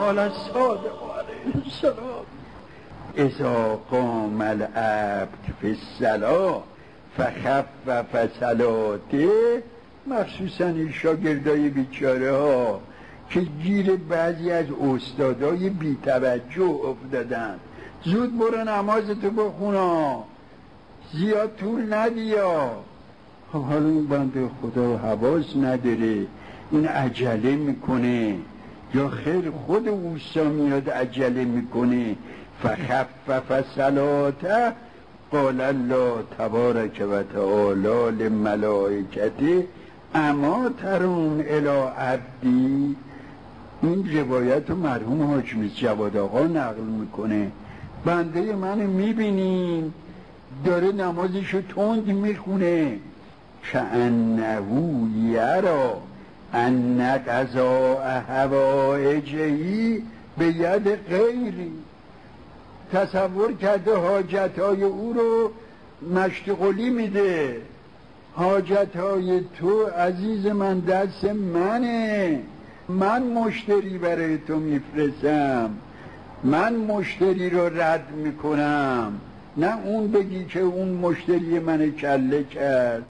علی الصادق علیه السلام. اذا قام العبد فی الصلاة فخفف صلاته، مخصوصا این شاگردای بیچاره ها که گیر بعضی از استادای بی‌توجه افتادن. زود برو نمازتو بخونا، زیاد طول ندیا. خب حالا این بنده خدا حواس نداره، این عجله میکنه، یا خیر خود اوسا میاد عجله میکنه. فخفف صلاته قال الله تبارک و تعالی للملائکه اما ترون الی عبدی. این روایت رو مرحوم حاج جواد آقا نقل میکنه. بنده منو میبینین داره نمازشو تند میخونه، کأنه یرا ان قضاء حوائجه به ید غیری. تصور کرده حاجتهای او رو مشتغلی میده. حاجتهای تو عزیز من دست منه، من مشتری برای تو میفرستم، من مشتری رو رد میکنم، نه اون بگی که اون مشتری من کله کرد.